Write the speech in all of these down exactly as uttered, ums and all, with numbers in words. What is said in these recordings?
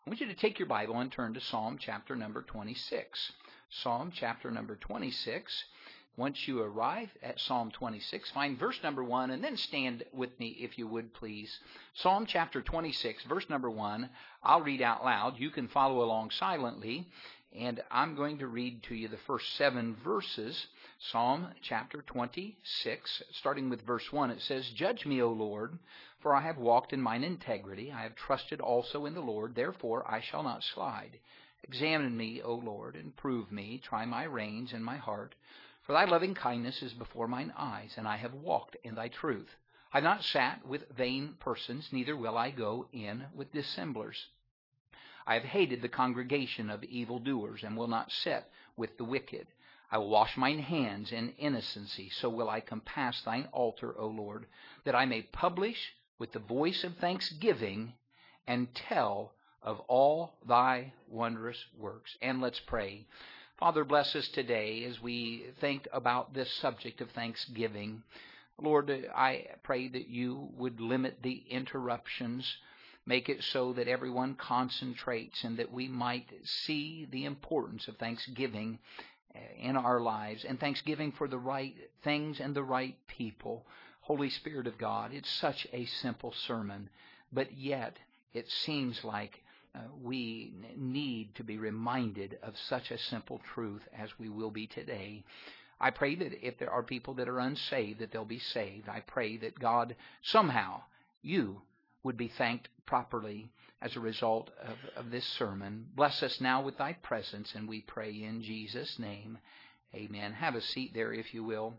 I want you to take your Bible and turn to Psalm chapter number twenty-six. Psalm chapter number twenty-six. Once you arrive at Psalm twenty-six, find verse number one, and then stand with me if you would, please. Psalm chapter twenty-six, verse number one. I'll read out loud. You can follow along silently, and I'm going to read to you the first seven verses. Psalm chapter twenty-six, starting with verse one, it says, "Judge me, O Lord, for I have walked in mine integrity. I have trusted also in the Lord, therefore I shall not slide. Examine me, O Lord, and prove me. Try my reins and my heart. For thy loving kindness is before mine eyes, and I have walked in thy truth. I have not sat with vain persons, neither will I go in with dissemblers. I have hated the congregation of evildoers, and will not sit with the wicked. I will wash mine hands in innocency, so will I compass thine altar, O Lord, that I may publish with the voice of thanksgiving and tell of all thy wondrous works." And let's pray. Father, bless us today as we think about this subject of thanksgiving. Lord, I pray that you would limit the interruptions, make it so that everyone concentrates, and that we might see the importance of thanksgiving in our lives, and thanksgiving for the right things and the right people. Holy Spirit of God, it's such a simple sermon, but yet it seems like uh, we need to be reminded of such a simple truth as we will be today. I pray that if there are people that are unsaved, that they'll be saved. I pray that God, somehow, you would be thanked properly as a result of, of this sermon. Bless us now with thy presence, and we pray in Jesus' name. Amen. Have a seat there, if you will.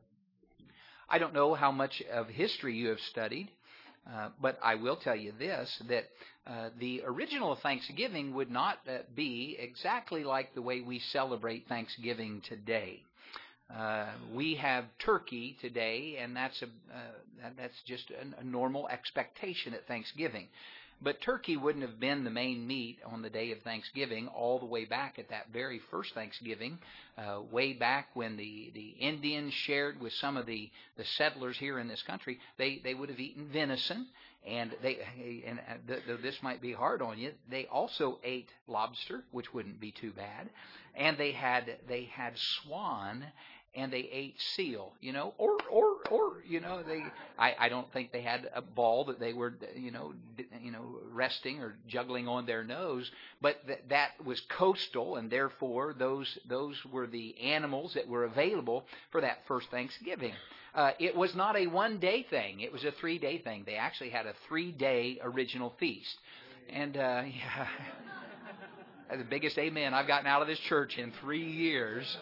I don't know how much of history you have studied, uh, but I will tell you this, that uh, the original Thanksgiving would not uh, be exactly like the way we celebrate Thanksgiving today. Uh, we have turkey today, and that's a uh, that's just a, a normal expectation at Thanksgiving. But turkey wouldn't have been the main meat on the day of Thanksgiving all the way back at that very first Thanksgiving, uh, way back when the, the Indians shared with some of the, the settlers here in this country. They they would have eaten venison, and they and though this might be hard on you, they also ate lobster, which wouldn't be too bad, and they had they had swan. And they ate seal, you know, or, or, or, you know, they, I, I don't think they had a ball that they were, you know, you know, resting or juggling on their nose, but th- that was coastal, and therefore those, those were the animals that were available for that first Thanksgiving. Uh, it was not a one-day thing. It was a three-day thing. They actually had a three-day original feast. And, uh, yeah, that's the biggest amen I've gotten out of this church in three years.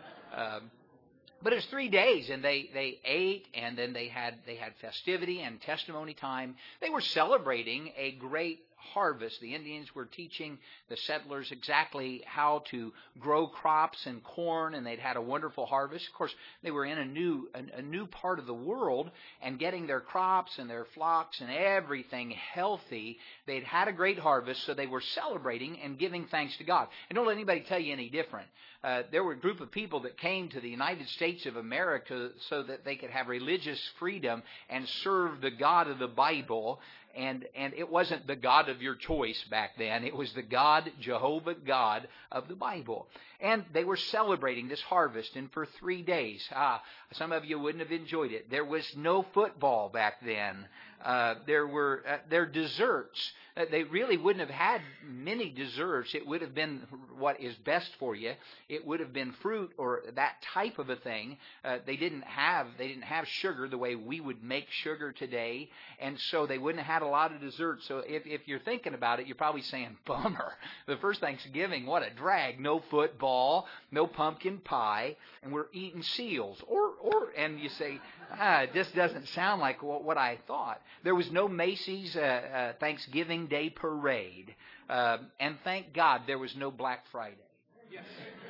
Um, But it was three days, and they, they ate, and then they had they had festivity and testimony time. They were celebrating a great harvest. The Indians were teaching the settlers exactly how to grow crops and corn, and they'd had a wonderful harvest. Of course, they were in a new a, a new part of the world, and getting their crops and their flocks and everything healthy. They'd had a great harvest, so they were celebrating and giving thanks to God. And don't let anybody tell you any different. Uh, there were a group of people that came to the United States of America so that they could have religious freedom and serve the God of the Bible. And and it wasn't the God of your choice back then. It was the God, Jehovah God of the Bible. And they were celebrating this harvest, and for three days. Ah, some of you wouldn't have enjoyed it. There was no football back then. Uh, there were uh, their desserts. Uh, they really wouldn't have had many desserts. It would have been what is best for you. It would have been fruit or that type of a thing. Uh, they didn't have they didn't have sugar the way we would make sugar today, and so they wouldn't have had a lot of desserts. So if if you're thinking about it, you're probably saying, "Bummer! The first Thanksgiving, what a drag! No football, no pumpkin pie, and we're eating seals." Or or and you say, "Ah, it just doesn't sound like what, what I thought." There was no Macy's uh, uh, Thanksgiving Day parade. Uh, and thank God there was no Black Friday. Yes.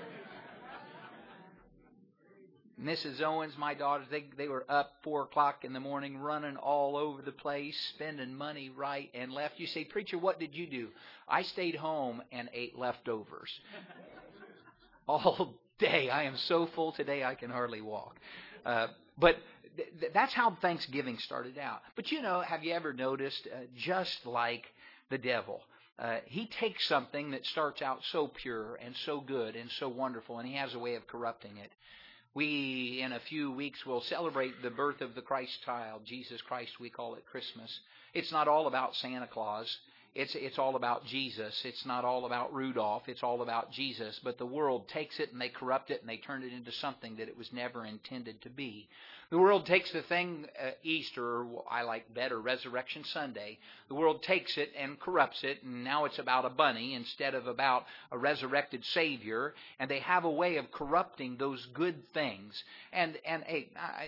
Missus Owens, my daughters, they, they were up four o'clock in the morning running all over the place, spending money right and left. You say, "Preacher, what did you do?" I stayed home and ate leftovers. All day. I am so full today I can hardly walk. Uh, but th- that's how Thanksgiving started out. But you know, have you ever noticed, uh, just like the devil, uh, He takes something that starts out so pure and so good and so wonderful, and He has a way of corrupting it. We, in a few weeks, will celebrate the birth of the Christ child, Jesus Christ. We call it Christmas. It's not all about Santa Claus. It's it's all about Jesus. It's not all about Rudolph. It's all about Jesus. But the world takes it and they corrupt it and they turn it into something that it was never intended to be. The world takes the thing, uh, Easter, or I like better, Resurrection Sunday. The world takes it and corrupts it, and now it's about a bunny instead of about a resurrected Savior. And they have a way of corrupting those good things. And and a,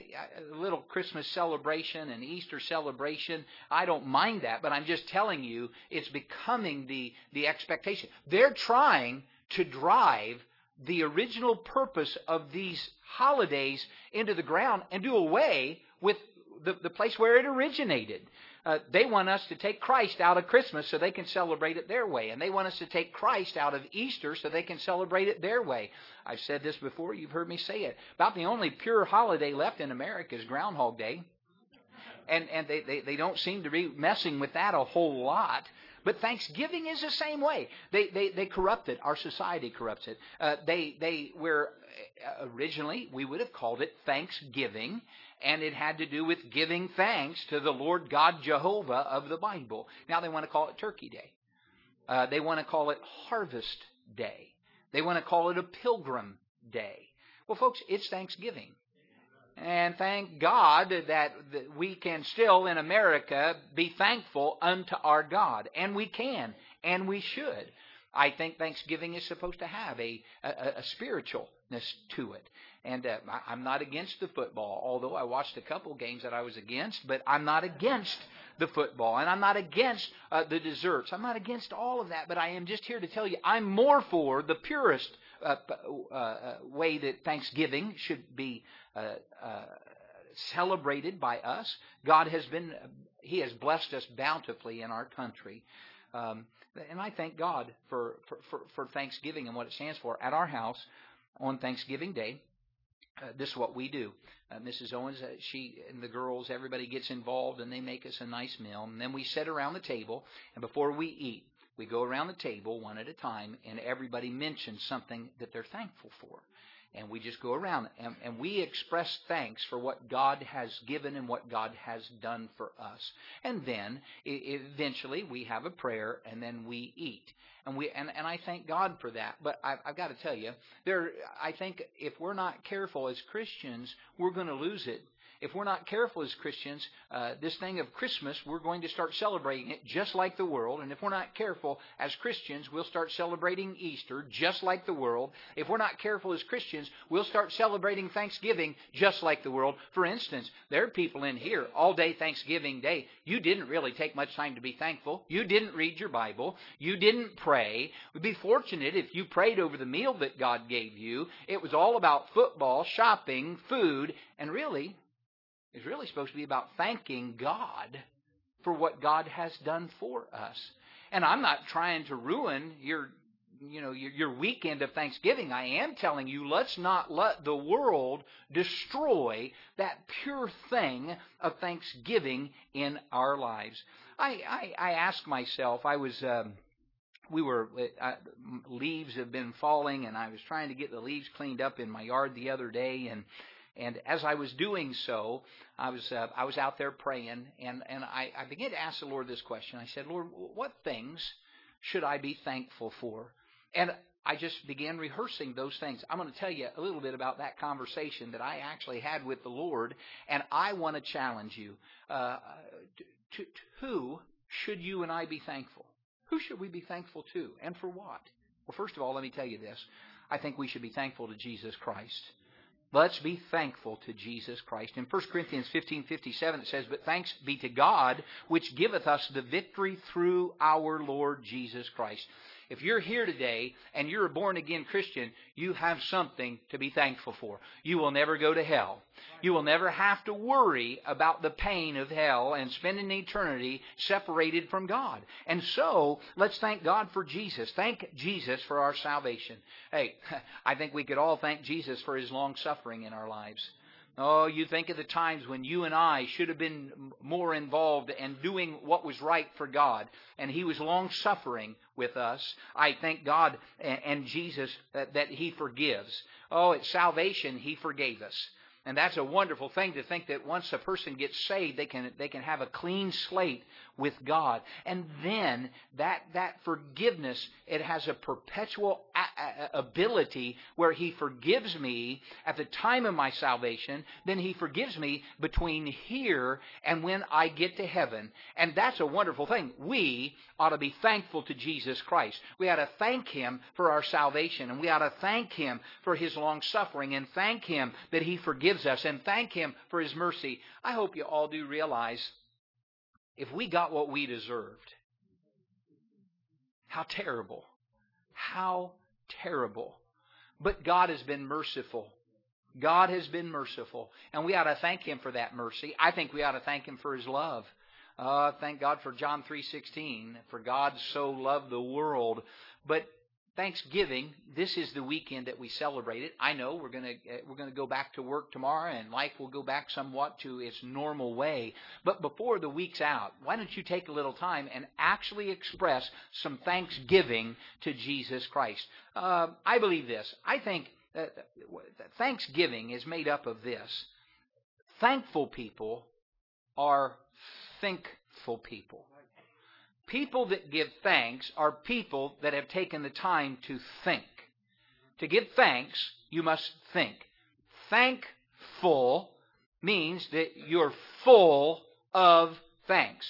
a little Christmas celebration and Easter celebration, I don't mind that, but I'm just telling you, it's becoming the the expectation. They're trying to drive the original purpose of these holidays into the ground and do away with the, the place where it originated. Uh, they want us to take Christ out of Christmas so they can celebrate it their way. And they want us to take Christ out of Easter so they can celebrate it their way. I've said this before. You've heard me say it. About the only pure holiday left in America is Groundhog Day. And, and they, they, they don't seem to be messing with that a whole lot. But Thanksgiving is the same way. They they, they corrupt it. Our society corrupts it. Uh, they they were originally we would have called it Thanksgiving, and it had to do with giving thanks to the Lord God Jehovah of the Bible. Now they want to call it Turkey Day. Uh, they want to call it Harvest Day. They want to call it a Pilgrim Day. Well, folks, it's Thanksgiving. And thank God that we can still in America be thankful unto our God. And we can. And we should. I think Thanksgiving is supposed to have a, a, a spiritualness to it. And uh, I'm not against the football, although I watched a couple games that I was against. But I'm not against the football. And I'm not against uh, the desserts. I'm not against all of that. But I am just here to tell you I'm more for the purest uh, uh, way that Thanksgiving should be Uh, uh, celebrated by us. God has been, He has blessed us bountifully in our country. Um, and I thank God for, for, for, for Thanksgiving and what it stands for. At our house, on Thanksgiving Day, uh, this is what we do. Uh, Missus Owens, uh, she and the girls, everybody gets involved and they make us a nice meal. And then we sit around the table, and before we eat, we go around the table one at a time, and everybody mentions something that they're thankful for. And we just go around and, and we express thanks for what God has given and what God has done for us. And then I- eventually we have a prayer and then we eat. And we and, and I thank God for that. But I've, I've got to tell you, there. I think if we're not careful as Christians, we're going to lose it. If we're not careful as Christians, uh, this thing of Christmas, we're going to start celebrating it just like the world. And if we're not careful as Christians, we'll start celebrating Easter just like the world. If we're not careful as Christians, we'll start celebrating Thanksgiving just like the world. For instance, there are people in here all day Thanksgiving Day. You didn't really take much time to be thankful. You didn't read your Bible. You didn't pray. We'd be fortunate if you prayed over the meal that God gave you. It was all about football, shopping, food, and really, it's really supposed to be about thanking God for what God has done for us. And I'm not trying to ruin your, you know, your, your weekend of Thanksgiving. I am telling you, let's not let the world destroy that pure thing of Thanksgiving in our lives. I, I, I ask myself, I was... Um, We were, uh, leaves have been falling, and I was trying to get the leaves cleaned up in my yard the other day, and And as I was doing so, I was uh, I was out there praying, and, and I, I began to ask the Lord this question. I said, Lord, what things should I be thankful for? And I just began rehearsing those things. I'm going to tell you a little bit about that conversation that I actually had with the Lord, and I want to challenge you. Uh, to, to, to who should you and I be thankful? Who should we be thankful to, and for what? Well, first of all, let me tell you this. I think we should be thankful to Jesus Christ. Let's be thankful to Jesus Christ. In First Corinthians fifteen fifty-seven it says, But thanks be to God, which giveth us the victory through our Lord Jesus Christ. If you're here today and you're a born-again Christian, you have something to be thankful for. You will never go to hell. You will never have to worry about the pain of hell and spend an eternity separated from God. And so, let's thank God for Jesus. Thank Jesus for our salvation. Hey, I think we could all thank Jesus for His long suffering in our lives. Oh, you think of the times when you and I should have been more involved and doing what was right for God. And He was long-suffering with us. I thank God and Jesus that, that He forgives. Oh, at salvation, He forgave us. And that's a wonderful thing to think that once a person gets saved, they can they can have a clean slate with God. And then that that forgiveness, it has a perpetual a- a- ability where He forgives me at the time of my salvation. Then He forgives me between here and when I get to heaven. And that's a wonderful thing. We ought to be thankful to Jesus Christ. We ought to thank Him for our salvation. And we ought to thank Him for His long suffering. And thank Him that He forgives us. And thank Him for His mercy. I hope you all do realize, if we got what we deserved, how terrible. How terrible. But God has been merciful. God has been merciful. And we ought to thank Him for that mercy. I think we ought to thank Him for His love. Uh, thank God for John three sixteen. For God so loved the world. But Thanksgiving, this is the weekend that we celebrate it. I know we're going to we're going to go back to work tomorrow, and life will go back somewhat to its normal way. But before the week's out, why don't you take a little time and actually express some thanksgiving to Jesus Christ? Uh, I believe this. I think that Thanksgiving is made up of this. Thankful people are thinkful people. People that give thanks are people that have taken the time to think. To give thanks, you must think. Thankful means that you're full of thanks.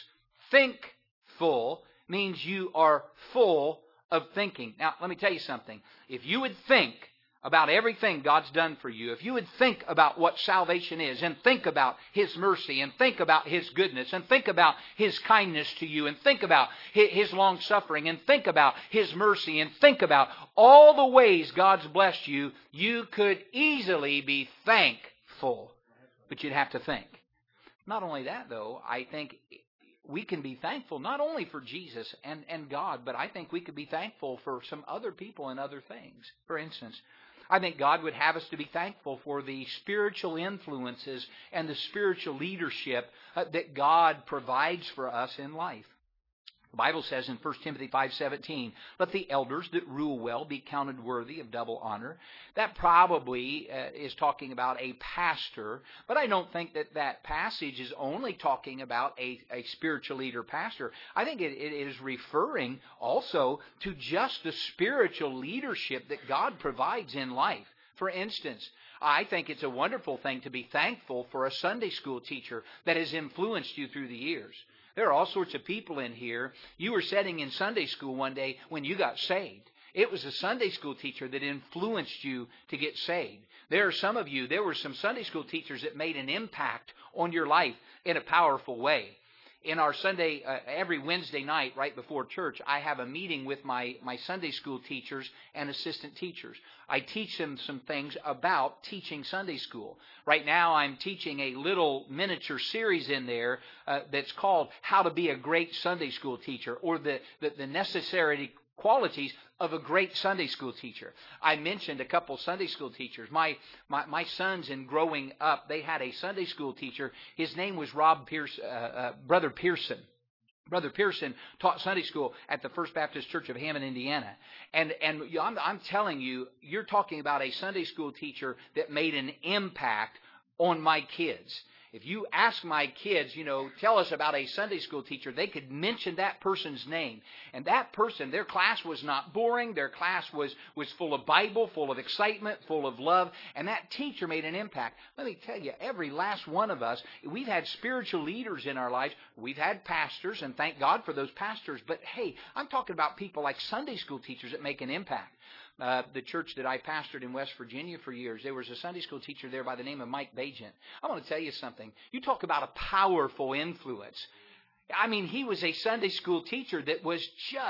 Thinkful means you are full of thinking. Now, let me tell you something. If you would think about everything God's done for you, if you would think about what salvation is, and think about His mercy, and think about His goodness, and think about His kindness to you, and think about His long suffering, and think about His mercy, and think about all the ways God's blessed you, you could easily be thankful. But you'd have to think. Not only that, though, I think we can be thankful not only for Jesus and, and God, but I think we could be thankful for some other people and other things. For instance, I think God would have us to be thankful for the spiritual influences and the spiritual leadership uh, that God provides for us in life. The Bible says in First Timothy five seventeen, let the elders that rule well be counted worthy of double honor. That probably uh, is talking about a pastor, but I don't think that that passage is only talking about a, a spiritual leader pastor. I think it, it is referring also to just the spiritual leadership that God provides in life. For instance, I think it's a wonderful thing to be thankful for a Sunday school teacher that has influenced you through the years. There are all sorts of people in here. You were sitting in Sunday school one day when you got saved. It was a Sunday school teacher that influenced you to get saved. There are some of you, there were some Sunday school teachers that made an impact on your life in a powerful way. In our Sunday, uh, every Wednesday night right before church, I have a meeting with my, my Sunday school teachers and assistant teachers. I teach them some things about teaching Sunday school. Right now I'm teaching a little miniature series in there uh, that's called How to Be a Great Sunday School Teacher, or the, the, the necessary qualities of a great Sunday school teacher. I mentioned a couple Sunday school teachers. My, my my sons, in growing up, they had a Sunday school teacher. His name was Rob Pierce, uh, uh, Brother Pearson. Brother Pearson taught Sunday school at the First Baptist Church of Hammond, Indiana. And and I'm, I'm telling you, you're talking about a Sunday school teacher that made an impact on my kids. If you ask my kids, you know, tell us about a Sunday school teacher, they could mention that person's name. And that person, their class was not boring. Their class was, was full of Bible, full of excitement, full of love. And that teacher made an impact. Let me tell you, every last one of us, we've had spiritual leaders in our lives. We've had pastors, and thank God for those pastors. But hey, I'm talking about people like Sunday school teachers that make an impact. Uh, the church that I pastored in West Virginia for years, there was a Sunday school teacher there by the name of Mike Bajent. I want to tell you something. You talk about a powerful influence. I mean, he was a Sunday school teacher that was just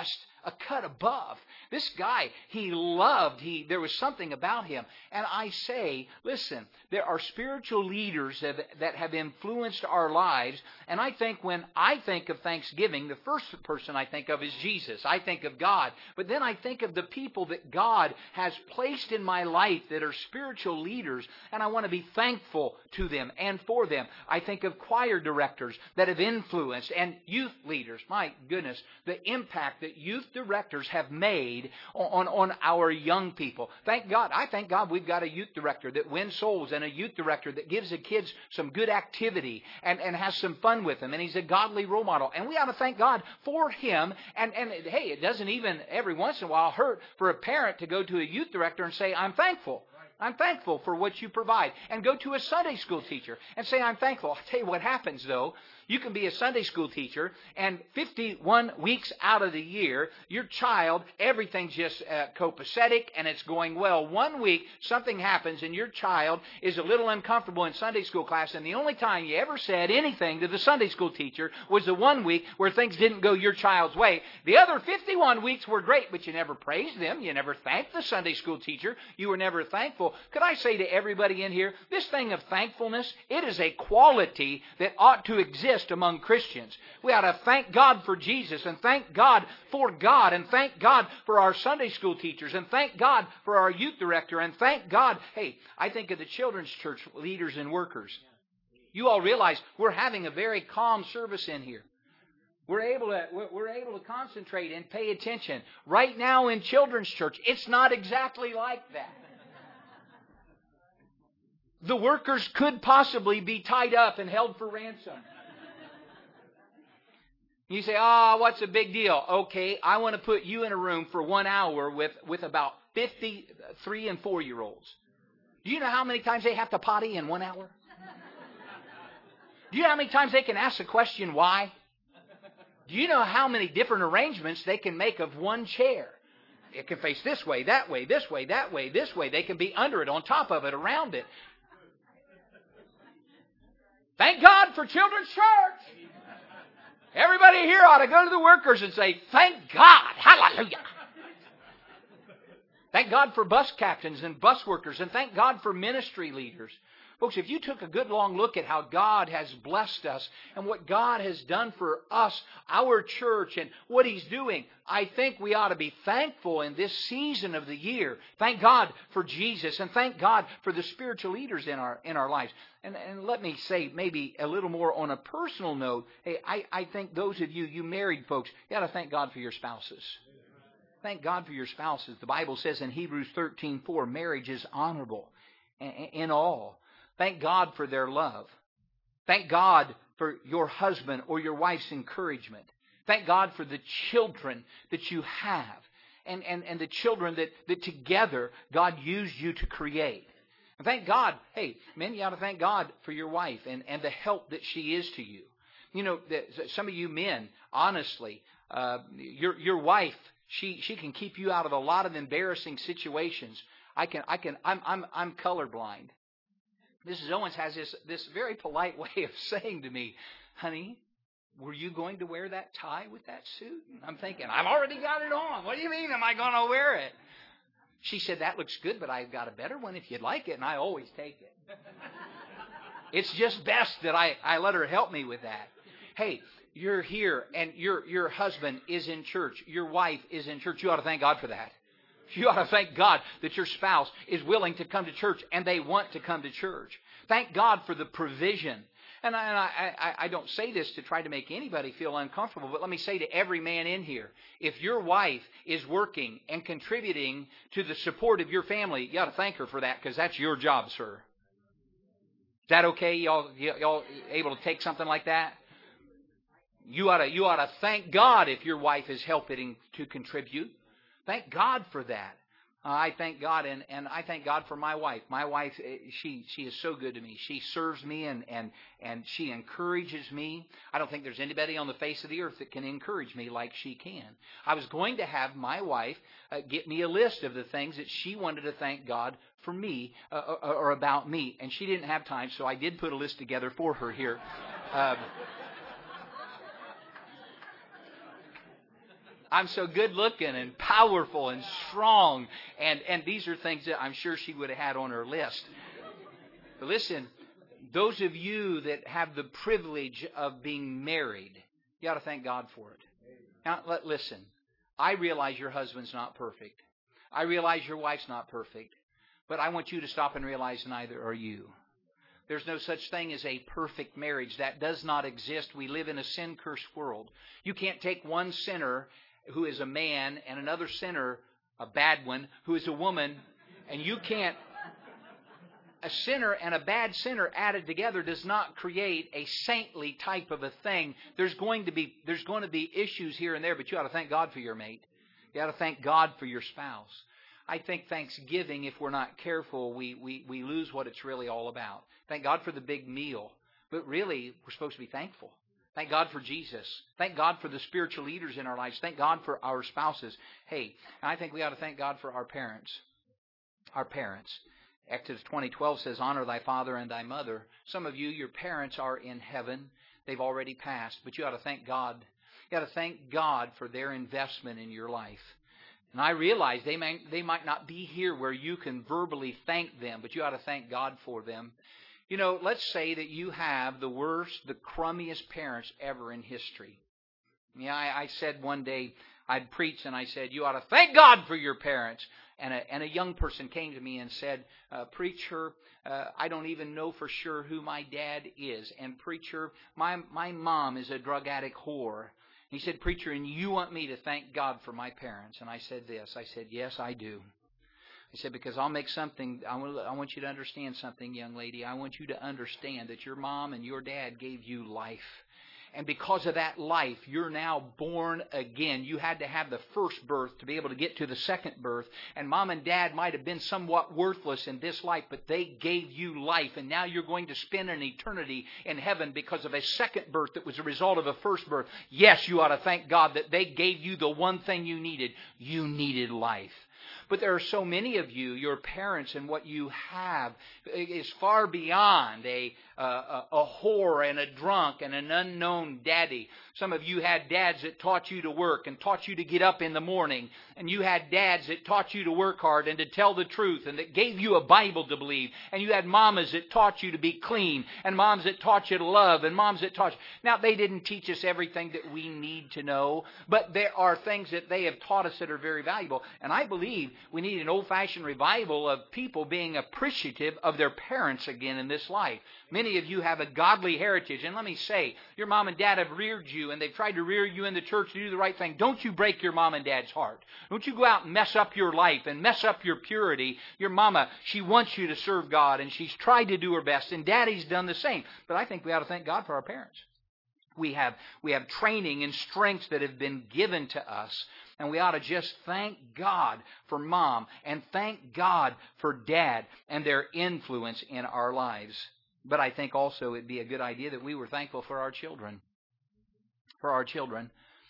a cut above. This guy, he loved, he there was something about him. And I say, listen, there are spiritual leaders that, that have influenced our lives. And I think when I think of Thanksgiving, the first person I think of is Jesus. I think of God. But then I think of the people that God has placed in my life that are spiritual leaders. And I want to be thankful to them and for them. I think of choir directors that have influenced and youth leaders. My goodness, the impact that youth directors have made on, on our young people. Thank God. I thank God we've got a youth director that wins souls and a youth director that gives the kids some good activity and, and has some fun with them. And he's a godly role model. And we ought to thank God for him. And, and hey, it doesn't even every once in a while hurt for a parent to go to a youth director and say, I'm thankful. I'm thankful for what you provide. And go to a Sunday school teacher and say, I'm thankful. I'll tell you what happens, though. You can be a Sunday school teacher, and fifty-one weeks out of the year, your child, everything's just uh, copacetic, and it's going well. One week, something happens, and your child is a little uncomfortable in Sunday school class, and the only time you ever said anything to the Sunday school teacher was the one week where things didn't go your child's way. The other fifty-one weeks were great, but you never praised them. You never thanked the Sunday school teacher. You were never thankful. Could I say to everybody in here, this thing of thankfulness, it is a quality that ought to exist among Christians. We ought to thank God for Jesus and thank God for God and thank God for our Sunday school teachers and thank God for our youth director and thank God. Hey, I think of the children's church leaders and workers. You all realize we're having a very calm service in here. We're able to we're able to concentrate and pay attention. Right now in children's church, it's not exactly like that. The workers could possibly be tied up and held for ransom. You say, oh, what's the big deal? Okay, I want to put you in a room for one hour with, with about fifty three and four-year-olds. Do you know how many times they have to potty in one hour? Do you know how many times they can ask the question, why? Do you know how many different arrangements they can make of one chair? It can face this way, that way, this way, that way, this way. They can be under it, on top of it, around it. Thank God for children's church. Everybody here ought to go to the workers and say, thank God. Hallelujah. Thank God for bus captains and bus workers, and thank God for ministry leaders. Folks, if you took a good long look at how God has blessed us and what God has done for us, our church, and what He's doing, I think we ought to be thankful in this season of the year. Thank God for Jesus, and thank God for the spiritual leaders in our in our lives. And, and let me say maybe a little more on a personal note. Hey, I, I think those of you, you married folks, you ought to thank God for your spouses. Thank God for your spouses. The Bible says in Hebrews thirteen four, marriage is honorable in all. Thank God for their love. Thank God for your husband or your wife's encouragement. Thank God for the children that you have and, and, and the children that, that together God used you to create. And thank God, hey, men, you ought to thank God for your wife and, and the help that she is to you. You know, some of you men, honestly, uh, your your wife, she she can keep you out of a lot of embarrassing situations. I can I can I'm I'm I'm colorblind. Missus Owens has this, this very polite way of saying to me, honey, were you going to wear that tie with that suit? And I'm thinking, I've already got it on. What do you mean, am I going to wear it? She said, that looks good, but I've got a better one if you'd like it, and I always take it. It's just best that I, I let her help me with that. Hey, you're here, and your your husband is in church. Your wife is in church. You ought to thank God for that. You ought to thank God that your spouse is willing to come to church and they want to come to church. Thank God for the provision. And I, and I, I, I don't say this to try to make anybody feel uncomfortable, but let me say to every man in here, if your wife is working and contributing to the support of your family, you ought to thank her for that because that's your job, sir. Is that okay? Y'all, y'all able to take something like that? You ought to, you ought to thank God if your wife is helping to contribute. Thank God for that. Uh, I thank God, and, and I thank God for my wife. My wife, she she is so good to me. She serves me, and, and, and she encourages me. I don't think there's anybody on the face of the earth that can encourage me like she can. I was going to have my wife uh, get me a list of the things that she wanted to thank God for me, uh, or, or about me, and she didn't have time, so I did put a list together for her here. Um, I'm so good looking and powerful and strong. And, and these are things that I'm sure she would have had on her list. But listen, those of you that have the privilege of being married, you ought to thank God for it. Now, let, listen, I realize your husband's not perfect. I realize your wife's not perfect. But I want you to stop and realize neither are you. There's no such thing as a perfect marriage. That does not exist. We live in a sin-cursed world. You can't take one sinner who is a man and another sinner, a bad one, who is a woman, and you can't... A sinner and a bad sinner added together does not create a saintly type of a thing. There's going to be there's going to be issues here and there, but you ought to thank God for your mate. You ought to thank God for your spouse. I think Thanksgiving, if we're not careful, we, we, we lose what it's really all about. Thank God for the big meal. But really, we're supposed to be thankful. Thank God for Jesus. Thank God for the spiritual leaders in our lives. Thank God for our spouses. Hey, I think we ought to thank God for our parents. Our parents. Exodus twenty twelve says, honor thy father and thy mother. Some of you, your parents are in heaven. They've already passed. But you ought to thank God. You ought to thank God for their investment in your life. And I realize they may, they might not be here where you can verbally thank them, but you ought to thank God for them. You know, let's say that you have the worst, the crummiest parents ever in history. Yeah, I, I said one day, I'd preach and I said, you ought to thank God for your parents. And a, and a young person came to me and said, uh, preacher, uh, I don't even know for sure who my dad is. And preacher, my, my mom is a drug addict whore. He said, preacher, and you want me to thank God for my parents? And I said this. I said, yes, I do. I said, because I'll make something, I want, I want you to understand something, young lady. I want you to understand that your mom and your dad gave you life. And because of that life, you're now born again. You had to have the first birth to be able to get to the second birth. And mom and dad might have been somewhat worthless in this life, but they gave you life. And now you're going to spend an eternity in heaven because of a second birth that was a result of a first birth. Yes, you ought to thank God that they gave you the one thing you needed. You needed life. But there are so many of you, your parents and what you have is far beyond a, a, a whore and a drunk and an unknown daddy. Some of you had dads that taught you to work and taught you to get up in the morning. And you had dads that taught you to work hard and to tell the truth and that gave you a Bible to believe. And you had mamas that taught you to be clean and moms that taught you to love and moms that taught you. Now, they didn't teach us everything that we need to know, but there are things that they have taught us that are very valuable. And I believe we need an old-fashioned revival of people being appreciative of their parents again in this life. Many of you have a godly heritage. And let me say, your mom and dad have reared you and they've tried to rear you in the church to do the right thing. Don't you break your mom and dad's heart. Don't you go out and mess up your life and mess up your purity. Your mama, she wants you to serve God and she's tried to do her best. And daddy's done the same. But I think we ought to thank God for our parents. We have, we have training and strengths that have been given to us. And we ought to just thank God for mom and thank God for dad and their influence in our lives. But I think also it'd be a good idea that we were thankful for our children. For our children.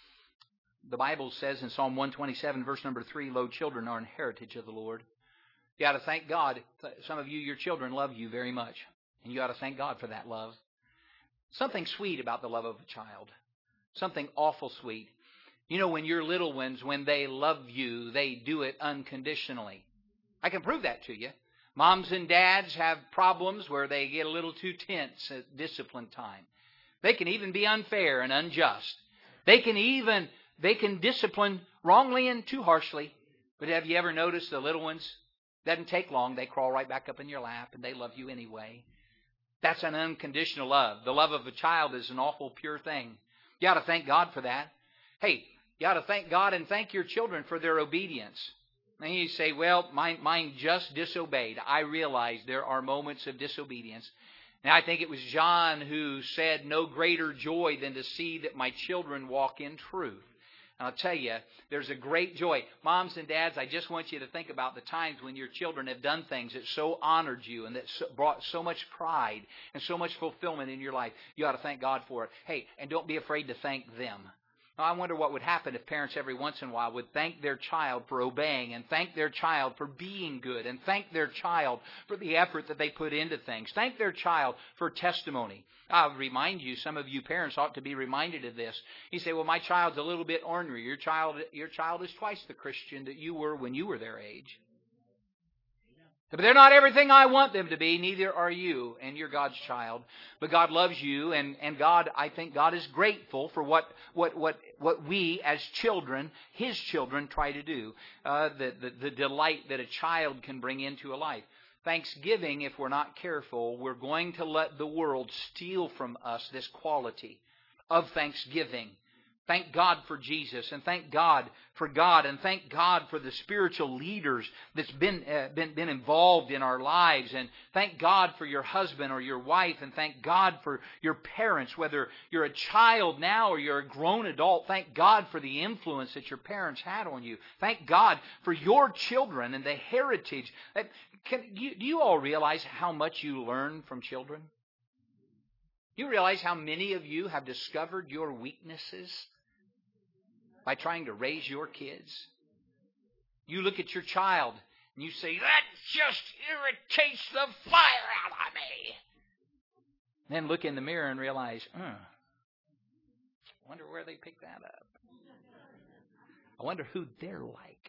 The Bible says in Psalm one twenty-seven, verse number three, lo, children are an heritage of the Lord. You ought to thank God. Some of you, your children love you very much. And you ought to thank God for that love. Something sweet about the love of a child. Something awful sweet. You know, when your little ones, when they love you, they do it unconditionally. I can prove that to you. Moms and dads have problems where they get a little too tense at discipline time. They can even be unfair and unjust. They can even, they can discipline wrongly and too harshly. But have you ever noticed the little ones? Doesn't take long. They crawl right back up in your lap and they love you anyway. That's an unconditional love. The love of a child is an awful pure thing. You ought to thank God for that. Hey, you ought to thank God and thank your children for their obedience. And you say, well, mine, mine just disobeyed. I realize there are moments of disobedience. Now, I think it was John who said, no greater joy than to see that my children walk in truth. And I'll tell you, there's a great joy. Moms and dads, I just want you to think about the times when your children have done things that so honored you and that so, brought so much pride and so much fulfillment in your life. You ought to thank God for it. Hey, and don't be afraid to thank them. I wonder what would happen if parents every once in a while would thank their child for obeying, and thank their child for being good, and thank their child for the effort that they put into things. Thank their child for testimony. I'll remind you, some of you parents ought to be reminded of this. You say, well, my child's a little bit ornery. Your child, your child is twice the Christian that you were when you were their age. But they're not everything I want them to be, neither are you, and you're God's child. But God loves you, and, and God, I think God is grateful for what what what, what we as children, His children, try to do. Uh, the, the, the delight that a child can bring into a life. Thanksgiving, if we're not careful, we're going to let the world steal from us this quality of thanksgiving. Thank God for Jesus, and thank God for God, and thank God for the spiritual leaders that's been, uh, been, been involved in our lives, and thank God for your husband or your wife, and thank God for your parents, whether you're a child now or you're a grown adult. Thank God for the influence that your parents had on you. Thank God for your children and the heritage. That, can, you, do you all realize how much you learn from children? You realize how many of you have discovered your weaknesses by trying to raise your kids? You look at your child and you say, that just irritates the fire out of me. Then look in the mirror and realize, uh, I wonder where they picked that up. I wonder who they're like.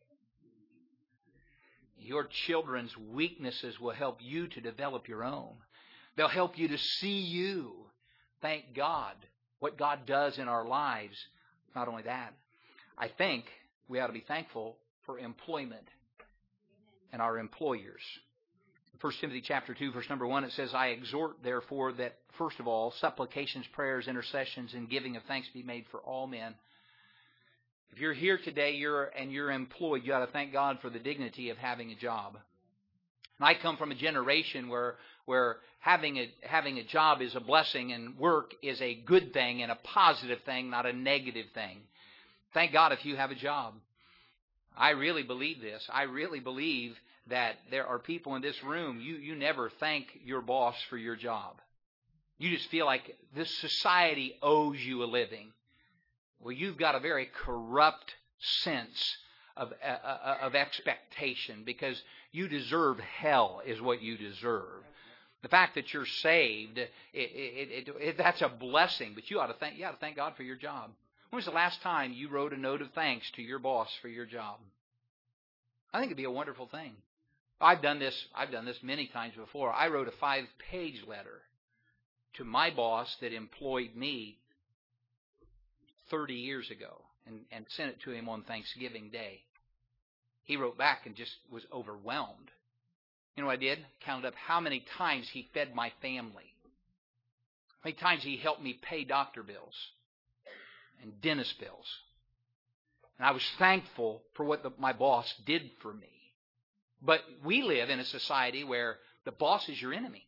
Your children's weaknesses will help you to develop your own. They'll help you to see you. Thank God what God does in our lives. Not only that, I think we ought to be thankful for employment and our employers. First Timothy chapter two, verse number one, it says, I exhort, therefore, that first of all, supplications, prayers, intercessions, and giving of thanks be made for all men. If you're here today you're and you're employed, you ought to thank God for the dignity of having a job. And I come from a generation where where having a having a job is a blessing and work is a good thing and a positive thing, not a negative thing. Thank God if you have a job. I really believe this. I really believe that there are people in this room, you, you never thank your boss for your job. You just feel like this society owes you a living. Well, you've got a very corrupt sense of, uh, of expectation, because you deserve hell is what you deserve. The fact that you're saved, it, it, it, it, that's a blessing, but you ought to thank, you ought to thank God for your job. When was the last time you wrote a note of thanks to your boss for your job? I think it'd be a wonderful thing. I've done this, I've done this many times before. I wrote a five-page letter to my boss that employed me thirty years ago and, and sent it to him on Thanksgiving Day. He wrote back and just was overwhelmed. You know what I did? Counted up how many times he fed my family. How many times he helped me pay doctor bills and dentist bills. And I was thankful for what the, my boss did for me. But we live in a society where the boss is your enemy.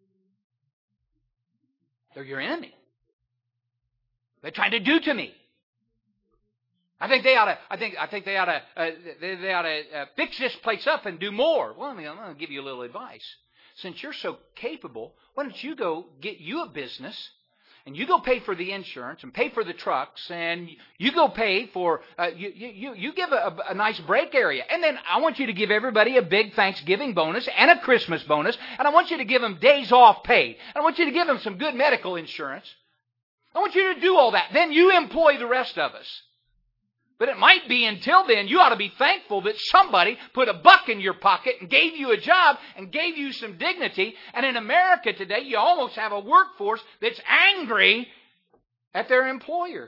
They're your enemy. They're trying to do to me. I think they ought to. I think. I think they ought to. Uh, they, they ought to uh, fix this place up and do more. Well, I mean, I'm going to give you a little advice. Since you're so capable, why don't you go get you a business, and you go pay for the insurance and pay for the trucks, and you go pay for uh, you, you you give a, a nice break area, and then I want you to give everybody a big Thanksgiving bonus and a Christmas bonus, and I want you to give them days off paid, and I want you to give them some good medical insurance. I want you to do all that. Then you employ the rest of us. But it might be until then you ought to be thankful that somebody put a buck in your pocket and gave you a job and gave you some dignity. And in America today, you almost have a workforce that's angry at their employer.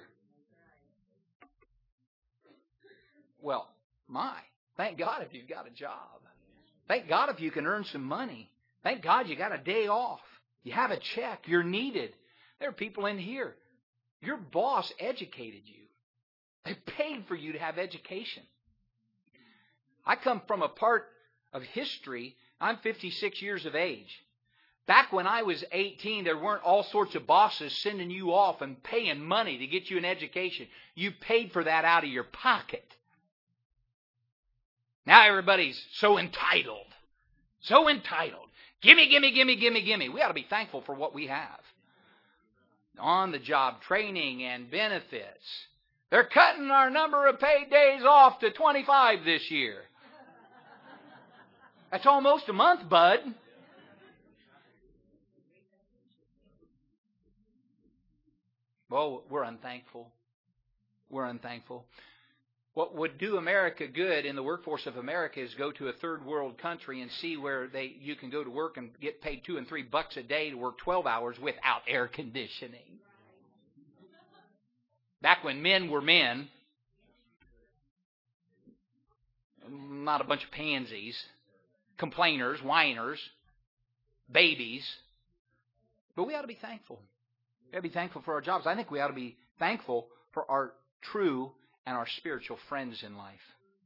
Well, my, thank God if you've got a job. Thank God if you can earn some money. Thank God you got a day off. You have a check. You're needed. There are people in here. Your boss educated you. They paid for you to have education. I come from a part of history. I'm fifty-six years of age. Back when I was eighteen, there weren't all sorts of bosses sending you off and paying money to get you an education. You paid for that out of your pocket. Now everybody's so entitled. So entitled. Gimme, gimme, gimme, gimme, gimme. We ought to be thankful for what we have. On-the-job training and benefits. They're cutting our number of paid days off to twenty-five this year. That's almost a month, bud. Well, we're unthankful. We're unthankful. What would do America good in the workforce of America is go to a third world country and see where they you can go to work and get paid two and three bucks a day to work twelve hours without air conditioning. Back when men were men, not a bunch of pansies, complainers, whiners, babies. But we ought to be thankful. We ought to be thankful for our jobs. I think we ought to be thankful for our true and our spiritual friends in life.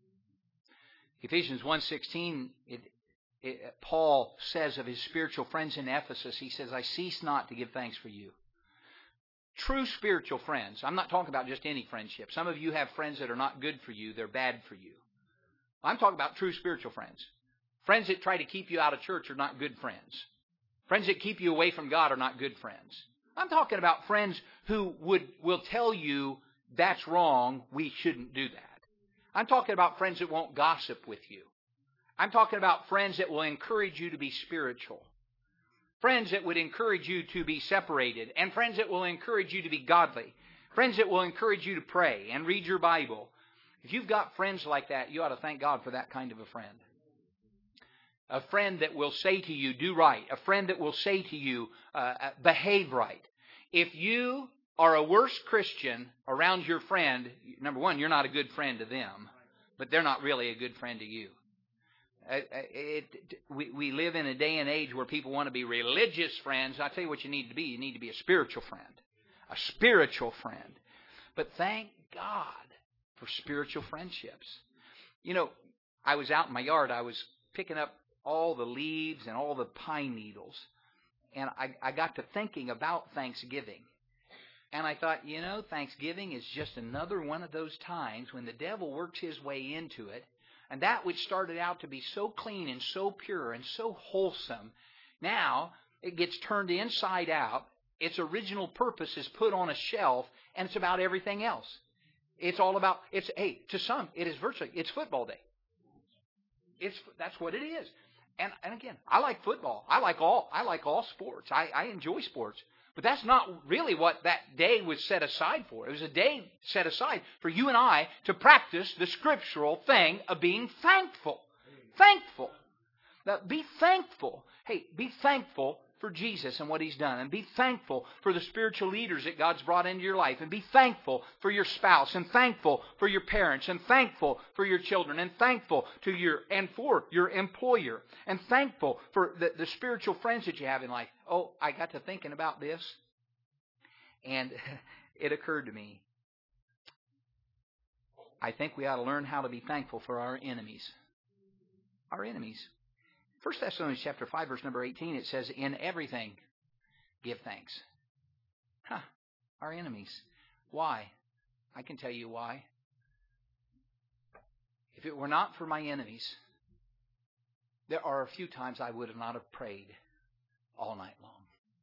Ephesians one sixteen, it, it, Paul says of his spiritual friends in Ephesus, he says, I cease not to give thanks for you. True spiritual friends. I'm not talking about just any friendship. Some of you have friends that are not good for you. They're bad for you. I'm talking about true spiritual friends. Friends that try to keep you out of church are not good friends. Friends that keep you away from God are not good friends. I'm talking about friends who would will tell you that's wrong, we shouldn't do that. I'm talking about friends that won't gossip with you. I'm talking about friends that will encourage you to be spiritual. Friends that would encourage you to be separated. And friends that will encourage you to be godly. Friends that will encourage you to pray and read your Bible. If you've got friends like that, you ought to thank God for that kind of a friend. A friend that will say to you, do right. A friend that will say to you, uh, behave right. If you are a worse Christian around your friend, number one, you're not a good friend to them, but they're not really a good friend to you. It, it, we, we live in a day and age where people want to be religious friends. I tell you what you need to be. You need to be a spiritual friend. A spiritual friend. But thank God for spiritual friendships. You know, I was out in my yard. I was picking up all the leaves and all the pine needles. And I, I got to thinking about Thanksgiving. And I thought, you know, Thanksgiving is just another one of those times when the devil works his way into it. And that which started out to be so clean and so pure and so wholesome, now it gets turned inside out. Its original purpose is put on a shelf, and it's about everything else. It's all about, it's, hey, to some, it is virtually, it's football day. It's, that's what it is. And, and again, I like football. I like all, I like all sports. I, I enjoy sports. But that's not really what that day was set aside for. It was a day set aside for you and I to practice the scriptural thing of being thankful. Thankful. Now, be thankful. Hey, be thankful for Jesus and what He's done. And be thankful for the spiritual leaders that God's brought into your life. And be thankful for your spouse. And thankful for your parents. And thankful for your children. And thankful to your and for your employer. And thankful for the, the spiritual friends that you have in life. Oh, I got to thinking about this. And it occurred to me. I think we ought to learn how to be thankful for our enemies. Our enemies. First Thessalonians chapter five, verse number eighteen, it says, in everything, give thanks. Huh. Our enemies. Why? I can tell you why. If it were not for my enemies, there are a few times I would have not have prayed all night long.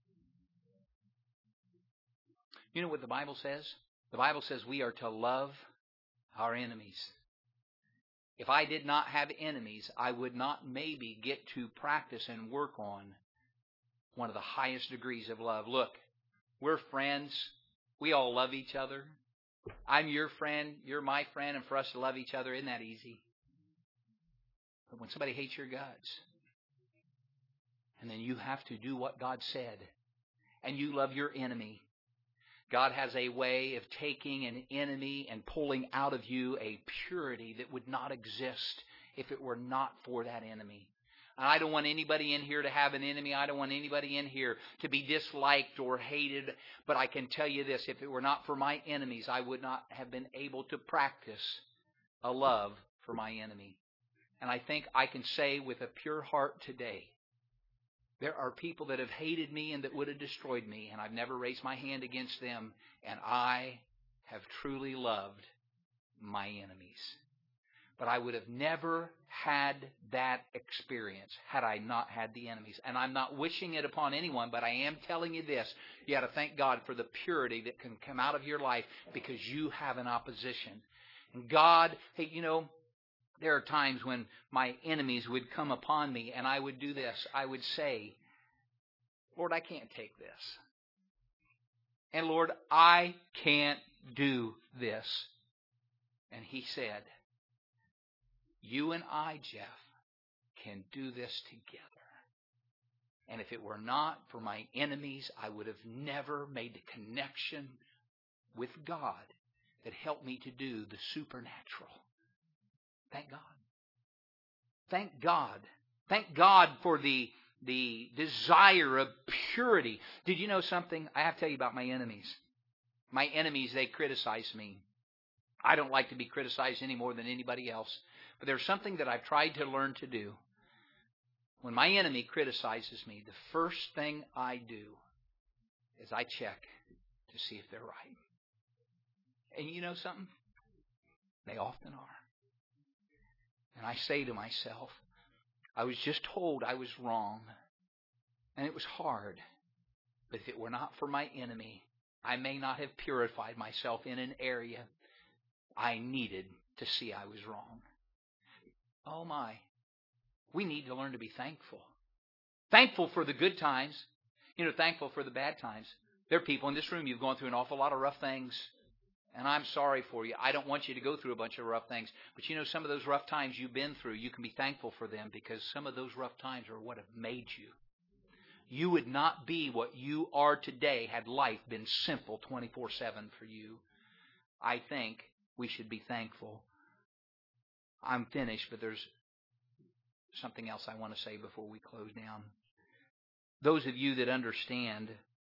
You know what the Bible says? The Bible says we are to love our enemies. If I did not have enemies, I would not maybe get to practice and work on one of the highest degrees of love. Look, we're friends. We all love each other. I'm your friend. You're my friend. And for us to love each other, isn't that easy? But when somebody hates your guts, and then you have to do what God said, and you love your enemy, God has a way of taking an enemy and pulling out of you a purity that would not exist if it were not for that enemy. And I don't want anybody in here to have an enemy. I don't want anybody in here to be disliked or hated. But I can tell you this, if it were not for my enemies, I would not have been able to practice a love for my enemy. And I think I can say with a pure heart today, there are people that have hated me and that would have destroyed me, and I've never raised my hand against them, and I have truly loved my enemies. But I would have never had that experience had I not had the enemies. And I'm not wishing it upon anyone, but I am telling you this. You got to thank God for the purity that can come out of your life because you have an opposition. And God, hey, you know, there are times when my enemies would come upon me and I would do this. I would say, Lord, I can't take this. And Lord, I can't do this. And He said, you and I, Jeff, can do this together. And if it were not for my enemies, I would have never made the connection with God that helped me to do the supernatural. Thank God. Thank God. Thank God for the, the desire of purity. Did you know something? I have to tell you about my enemies. My enemies, they criticize me. I don't like to be criticized any more than anybody else. But there's something that I've tried to learn to do. When my enemy criticizes me, the first thing I do is I check to see if they're right. And you know something? They often are. And I say to myself, I was just told I was wrong. And it was hard. But if it were not for my enemy, I may not have purified myself in an area I needed to see I was wrong. Oh my. We need to learn to be thankful. Thankful for the good times. You know, thankful for the bad times. There are people in this room, you've gone through an awful lot of rough things. And I'm sorry for you. I don't want you to go through a bunch of rough things. But you know, some of those rough times you've been through, you can be thankful for them because some of those rough times are what have made you. You would not be what you are today had life been simple twenty-four seven for you. I think we should be thankful. I'm finished, but there's something else I want to say before we close down. Those of you that understand,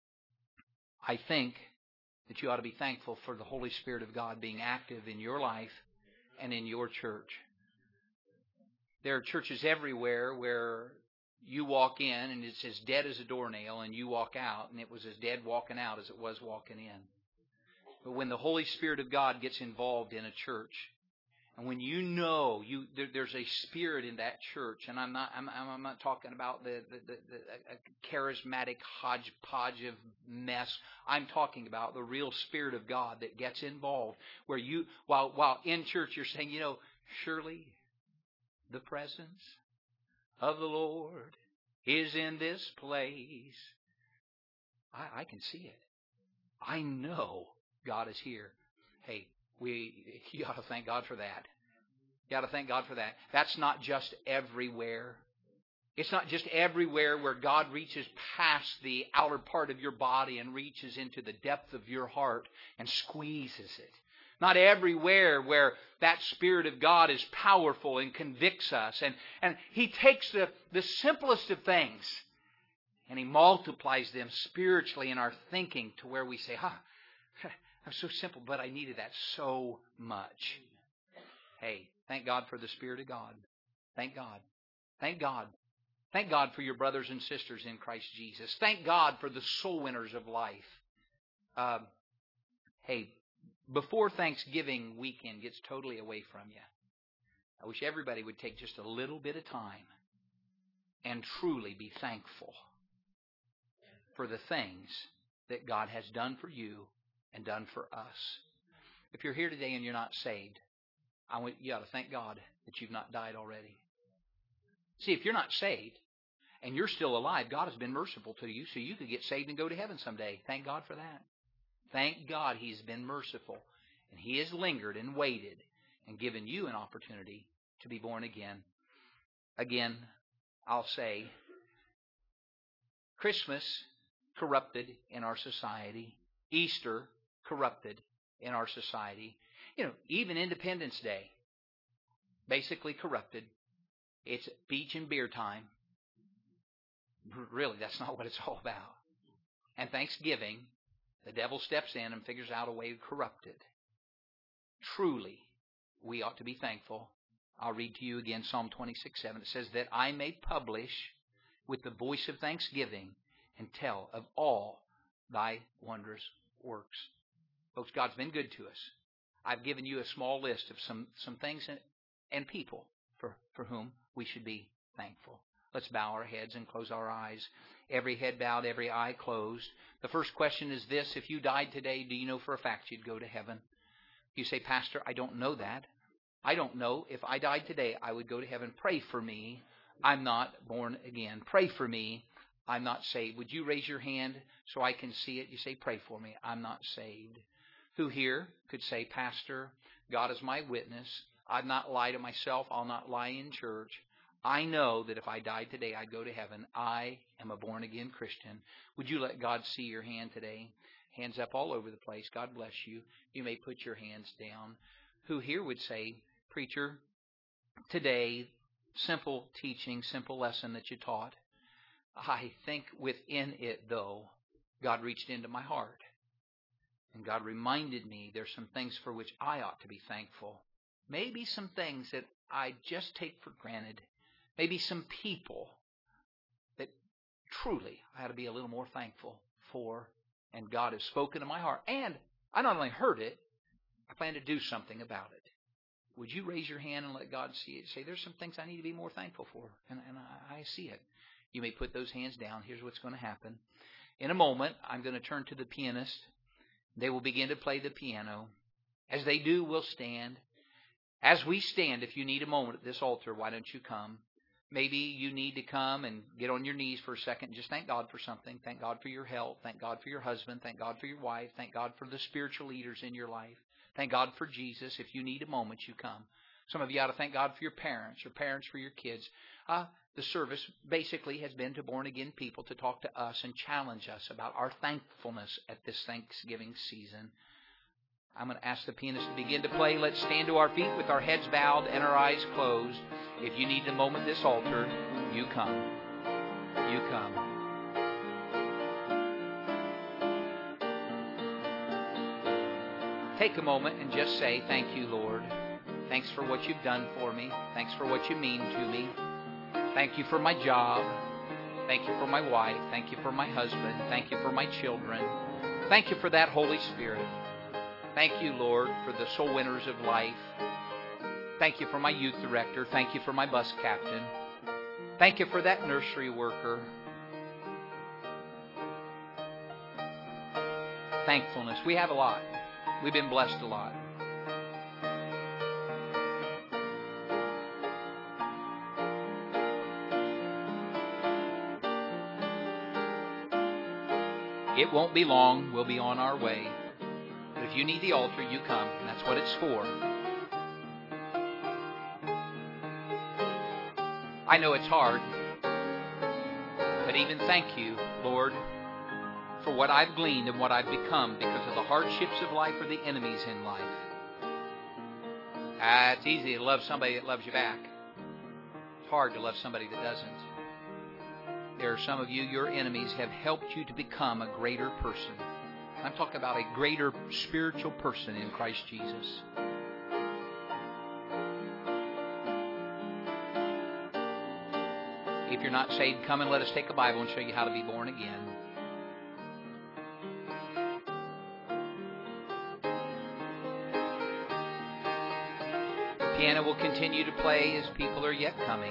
I think that you ought to be thankful for the Holy Spirit of God being active in your life and in your church. There are churches everywhere where you walk in and it's as dead as a doornail, and you walk out and it was as dead walking out as it was walking in. But when the Holy Spirit of God gets involved in a church, and when you know you there, there's a spirit in that church, and I'm not I'm, I'm not talking about the, the, the, the a charismatic hodgepodge of mess. I'm talking about the real Spirit of God that gets involved. Where you while while in church you're saying, you know, surely the presence of the Lord is in this place. I, I can see it. I know God is here. Hey. We, you ought to thank God for that. You ought to thank God for that. That's not just everywhere. It's not just everywhere where God reaches past the outer part of your body and reaches into the depth of your heart and squeezes it. Not everywhere where that Spirit of God is powerful and convicts us. And, and He takes the, the simplest of things and He multiplies them spiritually in our thinking to where we say, huh, I'm so simple, but I needed that so much. Hey, thank God for the Spirit of God. Thank God. Thank God. Thank God for your brothers and sisters in Christ Jesus. Thank God for the soul winners of life. Uh, hey, before Thanksgiving weekend gets totally away from you, I wish everybody would take just a little bit of time and truly be thankful for the things that God has done for you and done for us. If you're here today and you're not saved, I want you ought to thank God that you've not died already. See, if you're not saved and you're still alive, God has been merciful to you so you could get saved and go to heaven someday. Thank God for that. Thank God He's been merciful, and He has lingered and waited and given you an opportunity to be born again. Again, I'll say, Christmas corrupted in our society. Easter corrupted in our society. You know, even Independence Day, basically corrupted. It's beach and beer time. Really, that's not what it's all about. And Thanksgiving, the devil steps in and figures out a way to corrupt it. Truly, we ought to be thankful. I'll read to you again Psalm twenty-six seven. It says, that I may publish with the voice of thanksgiving and tell of all thy wondrous works. Folks, God's been good to us. I've given you a small list of some, some things that and people for, for whom we should be thankful. Let's bow our heads and close our eyes. Every head bowed, every eye closed. The first question is this: if you died today, do you know for a fact you'd go to heaven? You say, Pastor, I don't know that. I don't know if I died today, I would go to heaven. Pray for me. I'm not born again. Pray for me. I'm not saved. Would you raise your hand so I can see it? You say, pray for me. I'm not saved. Who here could say, Pastor, God is my witness. I've not lied to myself. I'll not lie in church. I know that if I died today, I'd go to heaven. I am a born-again Christian. Would you let God see your hand today? Hands up all over the place. God bless you. You may put your hands down. Who here would say, Preacher, today, simple teaching, simple lesson that you taught. I think within it, though, God reached into my heart. And God reminded me there's some things for which I ought to be thankful. Maybe some things that I just take for granted. Maybe some people that truly I ought to be a little more thankful for. And God has spoken to my heart. And I not only heard it, I plan to do something about it. Would you raise your hand and let God see it? Say, there's some things I need to be more thankful for. And, and I, I see it. You may put those hands down. Here's what's going to happen. In a moment, I'm going to turn to the pianist. They will begin to play the piano. As they do, we'll stand. As we stand, if you need a moment at this altar, why don't you come? Maybe you need to come and get on your knees for a second and just thank God for something. Thank God for your health. Thank God for your husband. Thank God for your wife. Thank God for the spiritual leaders in your life. Thank God for Jesus. If you need a moment, you come. Some of you ought to thank God for your parents, or parents for your kids. Uh, the service basically has been to born-again people to talk to us and challenge us about our thankfulness at this Thanksgiving season. I'm going to ask the pianist to begin to play. Let's stand to our feet with our heads bowed and our eyes closed. If you need a moment at this altar, you come. You come. Take a moment and just say, thank you, Lord. Thanks for what you've done for me. Thanks for what you mean to me. Thank you for my job. Thank you for my wife. Thank you for my husband. Thank you for my children. Thank you for that Holy Spirit. Thank you, Lord, for the soul winners of life. Thank you for my youth director. Thank you for my bus captain. Thank you for that nursery worker. Thankfulness. We have a lot. We've been blessed a lot. It won't be long. We'll be on our way. But if you need the altar, you come. That's what it's for. I know it's hard. But even thank you, Lord, for what I've gleaned and what I've become because of the hardships of life or the enemies in life. Ah, it's easy to love somebody that loves you back. It's hard to love somebody that doesn't. There are some of you, your enemies have helped you to become a greater person. I'm talking about a greater spiritual person in Christ Jesus. If you're not saved, come and let us take a Bible and show you how to be born again. The piano will continue to play as people are yet coming.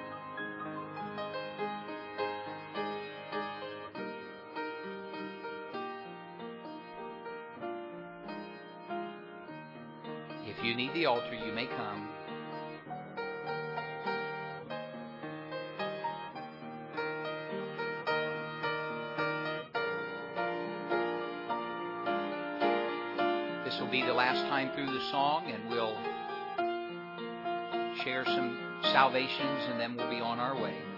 If you need the altar, you may come. This will be the last time through the song, and we'll share some salvations, and then we'll be on our way.